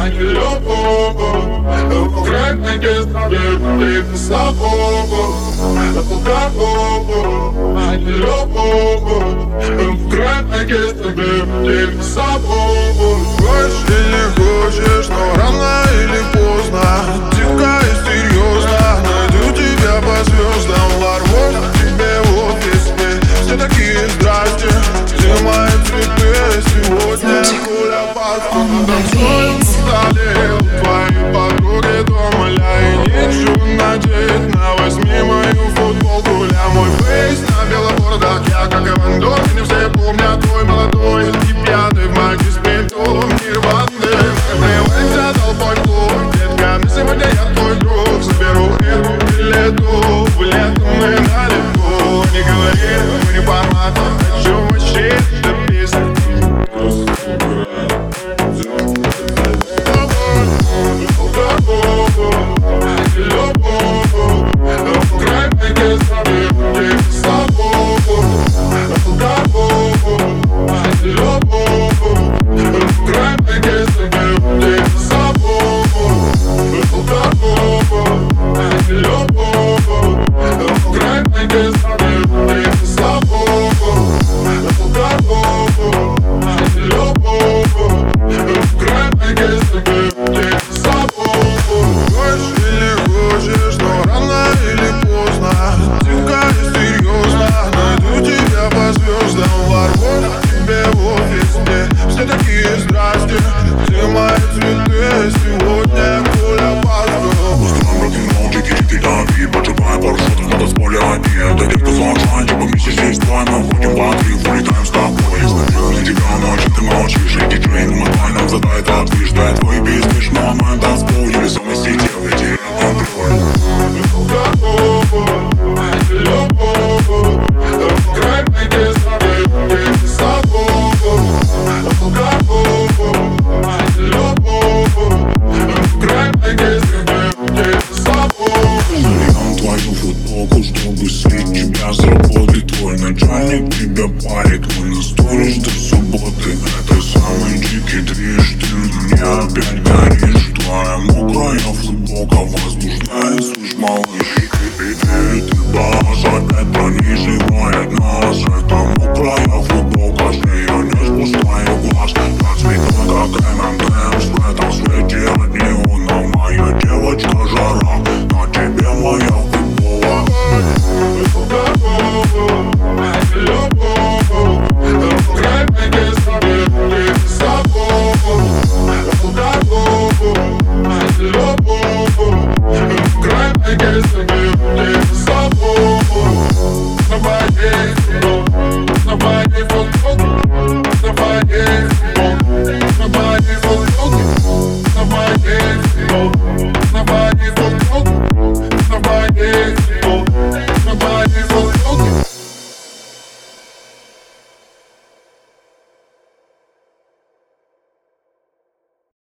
Хочешь или хочешь, но рано или поздно, тихо и серьезно найду тебя по звездам. Ворвусь к тебе в офис, все такие здрасте. Где мои цветы сегодня? Гуля под танцуем в столе. Твои подруги дома, и нечего надеть. На возьми мою футболку, мой фейс на белобордах. Я как Иван Дорк, не все помнят твой молодой и пьяный в маге с петом нирваны. Врывайся толпой в клуб, детка, на сегодня я твой друг. Заберу эту билету, в лето мы на лету. Не говори, мы не формат, хочу вообще до песни. Здрасте, где мои цветы сегодня? Гуля Пасха. Устроим рок-н-ролл, чики-чики, дави. Поджигая пару шотов на танцполе одни. Да детка sunshine, типа вместе здесь двое. Мы ходим в отрыв, улетаем с тобой. Смотрю на тебя ночью, ты молчишь. И диджей намотай нам задает отвиж. Да я твой бизнес, но мы танцпол. Или совместить, я ведь контроль. Чтобы слить тебя с работы. Твой начальник тебя парит. Мы на сторож до субботы. Это самый дикий движ. Ты мне опять горишь. Твоя мокрая футболка